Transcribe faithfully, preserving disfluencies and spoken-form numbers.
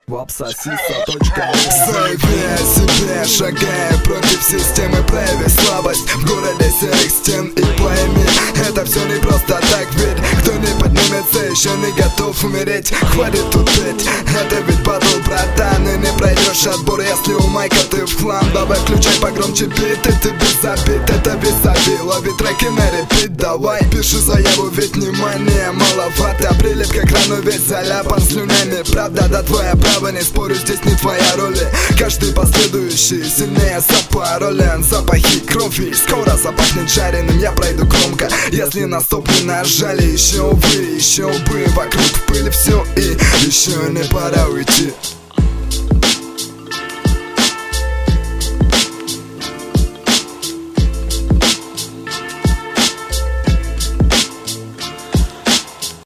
Вапсосиса точка ру. Заявляя о себе, шагая против системы, прояви слабость в городе серых стен. И пойми, это все не просто так, ведь кто не поднимется, еще не готов умереть. Хватит тут петь, это ведь батл, братан. И не пройдешь отбор, если у майка ты в хлам. Давай включай погромче бит, и ты без обид. Это визави, лови треки на репит. Давай, пиши заяву, ведь внимание маловато. Прилет как рано, весь заляпан слюнями. Правда, да, твоя правда, не спорю, здесь не твоя роль. Каждый последующий сильнее запаролен. Запахи крови, скоро запахнет жареным. Я пройду громко, если на стоп не нажали. Еще увы, еще бы, вокруг пыль все, и еще не пора уйти.